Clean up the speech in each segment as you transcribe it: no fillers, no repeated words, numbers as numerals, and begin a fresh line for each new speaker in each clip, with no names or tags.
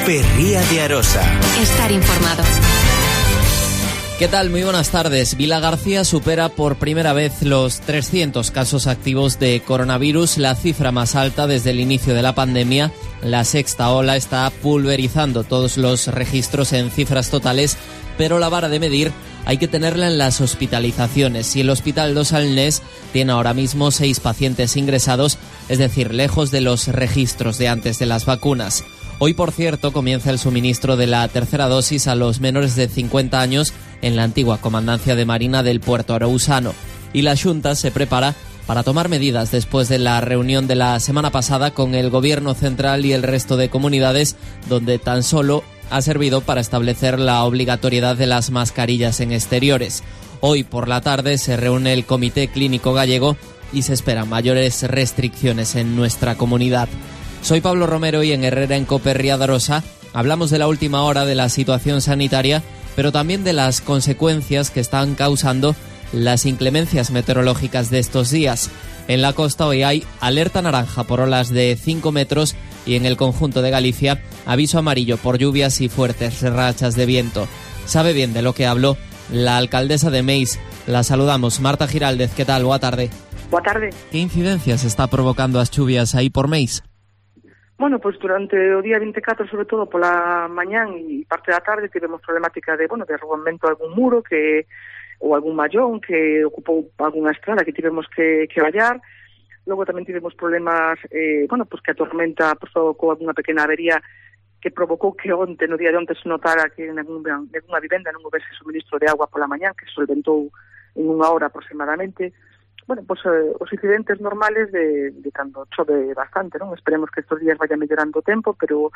Ría de Arosa.
Estar informado.
¿Qué tal? Muy buenas tardes. Vilagarcía supera por primera vez los 300 casos activos de coronavirus, la cifra más alta desde el inicio de la pandemia. La sexta ola está pulverizando todos los registros en cifras totales, pero la vara de medir hay que tenerla en las hospitalizaciones. Y el Hospital Dos Salnés tiene ahora mismo 6 pacientes ingresados, es decir, lejos de los registros de antes de las vacunas. Hoy, por cierto, comienza el suministro de la tercera dosis a los menores de 50 años en la antigua Comandancia de Marina del Puerto Arousano. Y la Xunta se prepara para tomar medidas después de la reunión de la semana pasada con el Gobierno central y el resto de comunidades, donde tan solo ha servido para establecer la obligatoriedad de las mascarillas en exteriores. Hoy por la tarde se reúne el Comité Clínico Gallego y se esperan mayores restricciones en nuestra comunidad. Soy Pablo Romero y en Herrera en Cope Ría de Arosa hablamos de la última hora de la situación sanitaria, pero también de las consecuencias que están causando las inclemencias meteorológicas de estos días. En la costa hoy hay alerta naranja por olas de 5 metros y en el conjunto de Galicia aviso amarillo por lluvias y fuertes rachas de viento. Sabe bien de lo que hablo la alcaldesa de Meis. La saludamos. Marta Giraldez, ¿qué tal? Boa tarde.
Boa tarde.
¿Qué incidencias está provocando as chuvias aí por Meis?
Bueno, pois durante o día 24, sobre todo pola mañán e parte da tarde, tivemos problemática de derrubamento de algún muro ou algún mallón que ocupou algunha estrada que tivemos que vallar. Logo tamén tivemos problemas, que a tormenta provocou algunha pequena avería que provocou que no día de onte se notara que en alguna vivenda non houvese suministro de agua pola mañán, que se solventou en 1 hora aproximadamente. Os incidentes normales de cando chove bastante, non? Esperemos que estes días vaya mellorando o tempo, pero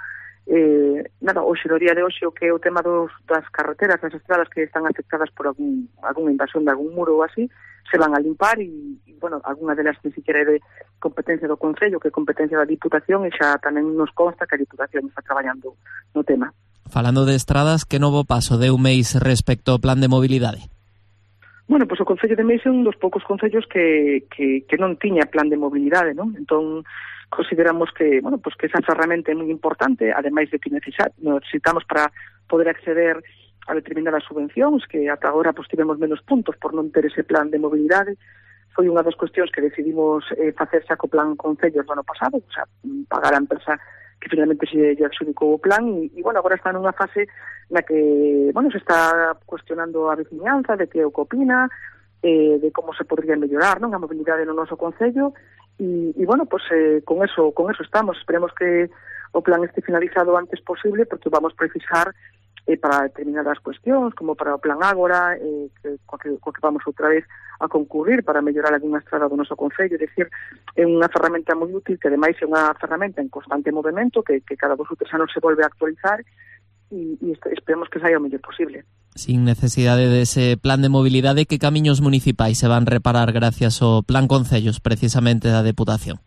hoxe, no día de hoxe, o que é o tema das carreteras, das estradas que están afectadas por algunha invasión de algún muro ou así, se van a limpar e alguna delas ni siquiera é de competencia do Concello, que é competencia da Diputación, e xa tamén nos consta que a Diputación está traballando no tema.
Falando de estradas, que novo paso deu Meis respecto ao plan de mobilidade?
Bueno, pois o Concello de Meis é un dos poucos concellos que non tiña plan de mobilidade, non? Entón, consideramos que esa ferramenta é moi importante, ademais de que necesitamos para poder acceder a determinadas subvencións, que ata agora tivemos menos puntos por non ter ese plan de mobilidade. Foi unha das cuestións que decidimos facer xa co plan Concellos do ano pasado, o sea, pagar a empresa que finalmente se adxudicou o plan e agora está nunha fase na que se está cuestionando a veciñanza de que o que opina, de como se podría mellorar, non, a mobilidade no noso concello e con eso estamos. Esperemos que o plan este finalizado o antes posible porque vamos precisar para determinadas cuestións, como para o plan Ágora, co que vamos outra vez a concurrir para mellorar algunha estrada do noso concello. É dicir, é unha ferramenta moi útil, que ademais é unha ferramenta en constante movimento, que cada 2 ou 3 anos se volve a actualizar e esperemos que saia o mellor posible.
Sin necesidade dese plan de mobilidade, que camiños municipais se van reparar gracias ao plan Concellos, precisamente da Deputación?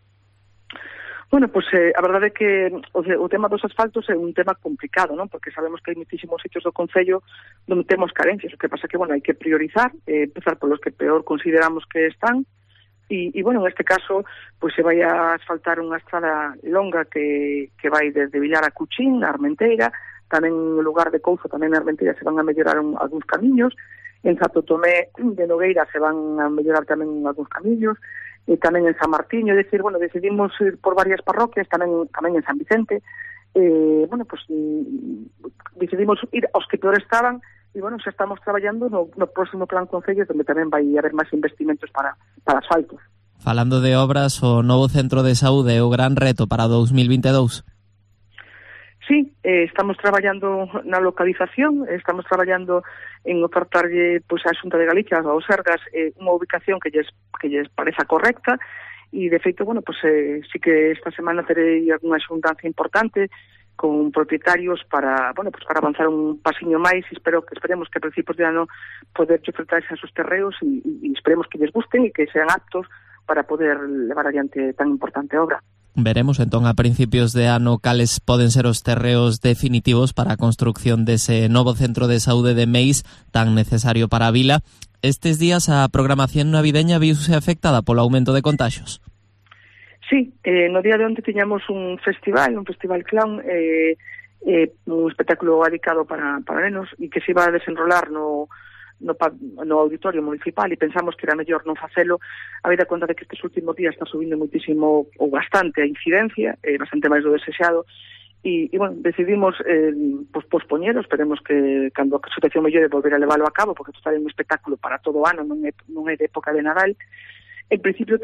Bueno, a verdade é que o tema dos asfaltos é un tema complicado, non? Porque sabemos que hai muitísimos sitios do Concello onde temos carencias. O que pasa que, hai que priorizar, empezar polos que peor consideramos que están. En este caso, se vai a asfaltar unha estrada longa que vai desde Villar a Cuchín, a Armenteira, tamén no lugar de Couzo, tamén na Armenteira se van a mellorar algúns camiños, en Santo Tomé de Nogueira se van a mellorar tamén algúns camiños, e tamén en San Martiño, decidimos ir por varias parroquias, tamén en San Vicente, decidimos ir aos que peor estaban, e xa estamos traballando no próximo plan Concellos, onde tamén vai haber máis investimentos para asfaltos.
Falando de obras, o novo centro de saúde é o gran reto para 2022?
Sí, estamos traballando na localización, estamos traballando en ofertarlle a Xunta de Galicia, aos Sergas, unha ubicación que lles pareza correcta e, de feito, sí que esta semana terei unha xuntanza importante con propietarios para avanzar un pasiño máis e esperemos que a principios de ano poder ofertarse a sus terreos e esperemos que lles gusten e que sean aptos para poder levar adiante tan importante obra.
Veremos entón a principios de ano cales poden ser os terreos definitivos para a construcción dese novo centro de saúde de Meis tan necesario para a vila. Estes días a programación navideña viuse afectada polo aumento de contaxios.
Sí, no día de onte tiñamos un festival clown, un espectáculo dedicado para nenos e que se iba a desenrolar no auditorio municipal, e pensamos que era mellor non facelo, a vida conta de que estes últimos días está subindo muitísimo ou bastante a incidencia, bastante máis do desexado, e bueno, decidimos pospoñero. Esperemos que cando a situación mellore volver a leválo a cabo, porque isto está un espectáculo para todo o ano, non é de época de Nadal. En principio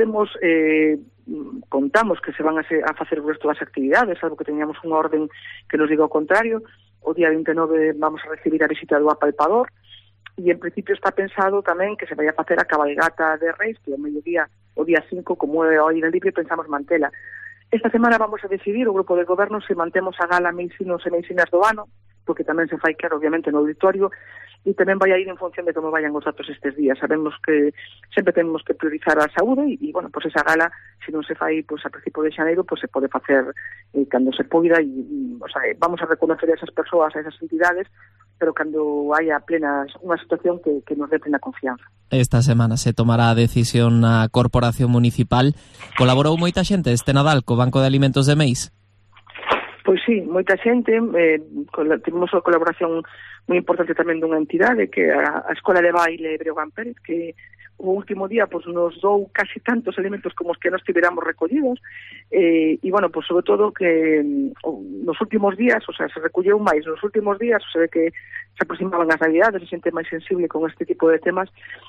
contamos que se van a facer o resto das actividades, salvo que teníamos unha orden que nos diga o contrario. O día 29 vamos a recibir a visita do apalpador, e en principio está pensado tamén que se vai a facer a cabalgata de Reis, que ao mediodía, o día 5, como é o aire libre, pensamos mantela. Esta semana vamos a decidir o grupo de goberno se mantemos a gala Meisinos e Meisinas do ano, porque tamén se fai claro, obviamente, no auditorio, e tamén vai a ir en función de como vayan os datos estes días. Sabemos que sempre temos que priorizar a saúde e bueno, pues esa gala, se non se fai pues, a principio de xaneiro, pues se pode facer cando se poida, e o sea, vamos a reconocer a esas persoas, a esas entidades, pero cando haya unha situación que nos dé plena confianza.
Esta semana se tomará a decisión na Corporación Municipal. Colaborou moita xente este Nadal co Banco de Alimentos de Meis?
Pois sí, moita xente. Tivemos unha colaboración moi importante tamén dunha entidade que é a Escola de Baile Breogán Pérez, que o último día pues, nos dou casi tantos alimentos como os que nos tiveramos recollidos, e bueno, pues sobre todo que nos últimos días, o sea, se recolleu máis nos últimos días, se ve que se aproximaban as navidades, se xente máis sensible con este tipo de temas,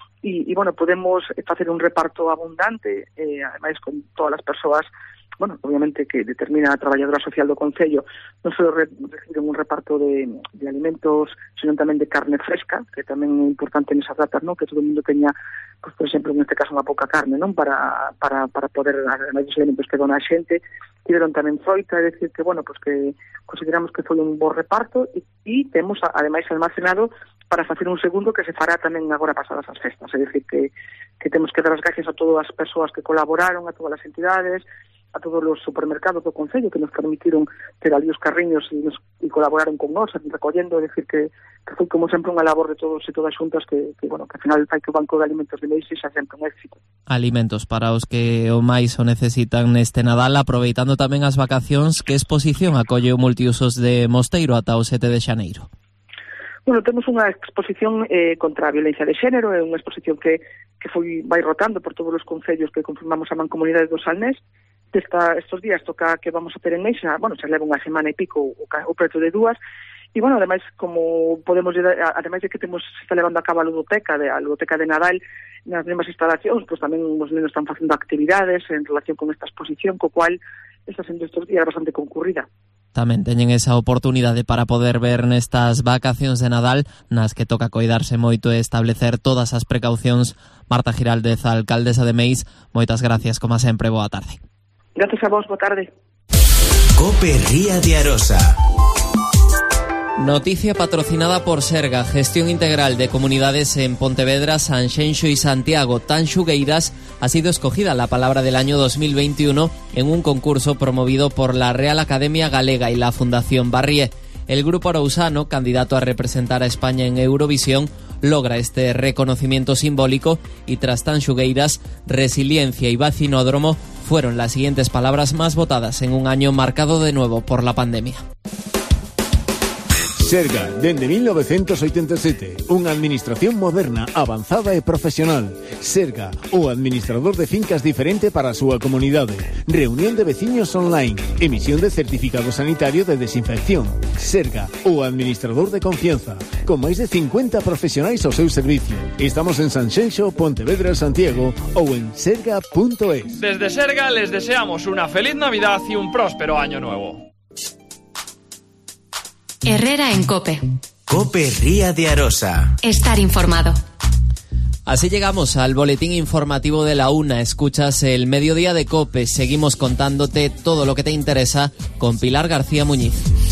e bueno, podemos facer un reparto abundante, ademais con todas as persoas, bueno, obviamente que determina a traballadora social do Concello, non só reciben un reparto de alimentos, senón tamén de carne fresca, que tamén é importante nesas datas, non? Que todo o mundo teña, pues, por exemplo, neste caso, unha pouca carne, non? Para poder, ademais dos alimentos que dona a xente, tiveron tamén froita, é dicir que, bueno, pues que consideramos que foi un bo reparto, e temos, ademais, almacenado para facer un segundo que se fará tamén agora pasadas as festas, é dicir que temos que dar as gracias a todas as persoas que colaboraron, a todas as entidades, a todos os supermercados do Concello que nos permitiron ter ali os carriños e colaboraron con nós recollendo, é dicir que foi como sempre unha labor de todos e todas xuntas que bueno, que ao final fai que o Banco de Alimentos de Meis xa sempre un éxito.
Alimentos para os que o máis o necesitan neste Nadal, aproveitando tamén as vacacións. Que exposición acolle o Multiusos de Mosteiro ata o 7 de xaneiro?
Bueno, temos unha exposición contra a violencia de xénero, é unha exposición que vai rotando por todos os concellos que conformamos a Mancomunidade do Salnés. Estos días toca que vamos a ter en Meixa, bueno, se leva unha semana e pico o preto de 2, e bueno, ademais, como podemos, ademais de que se está levando a cabo a ludoteca de Nadal nas mesmas instalacións, pues tamén os nenos están facendo actividades en relación con esta exposición, co cual está sendo estes días bastante concurrida.
Tamén teñen esa oportunidade para poder ver nestas vacacións de Nadal, nas que toca coidarse moito e establecer todas as precaucións. Marta Giraldez, alcaldesa de Meis, moitas gracias, como sempre, boa tarde.
Gracias a vos, boa tarde.
COPE Ría de Arosa.
Noticia patrocinada por Serga, gestión integral de comunidades en Pontevedra, Sanxenxo y Santiago. Tanxugueiras ha sido escogida la palabra del año 2021 en un concurso promovido por la Real Academia Galega y la Fundación Barrié. El grupo arousano, candidato a representar a España en Eurovisión, logra este reconocimiento simbólico y tras Tanxugueiras, Resiliencia y Vacinódromo fueron las siguientes palabras más votadas en un año marcado de nuevo por la pandemia.
Serga, dende 1987, unha administración moderna, avanzada e profesional. Serga, o administrador de fincas diferente para a súa comunidade. Reunión de veciños online. Emisión de certificado sanitario de desinfección. Serga, o administrador de confianza. Con máis de 50 profesionais ao seu servicio. Estamos en Sanxenxo, Pontevedra, Santiago ou en serga.es.
Desde Serga les deseamos una feliz Navidad y un próspero año nuevo.
Herrera en COPE.
COPE Ría de Arosa.
Estar informado.
Así llegamos al boletín informativo de la 1. Escuchas el mediodía de COPE. Seguimos contándote todo lo que te interesa con Pilar García Muñiz.